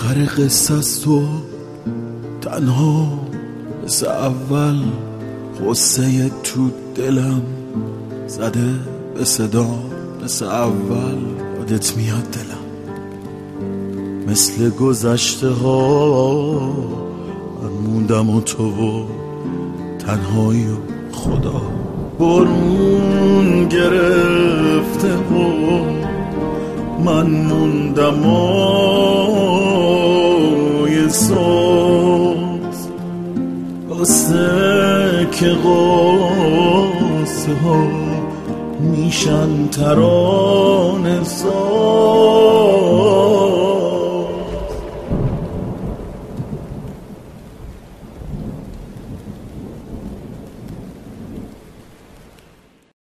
آخر قصه است و تنها مثل اول غصه تو دلم زده به صدا مثل اول یادت میاد دلم مثل گذشته ها من موندم و تو و تنهایی و خدا برون گرفته و من موندم و یه ساز قصه که قصه ها میشن ترانه ساز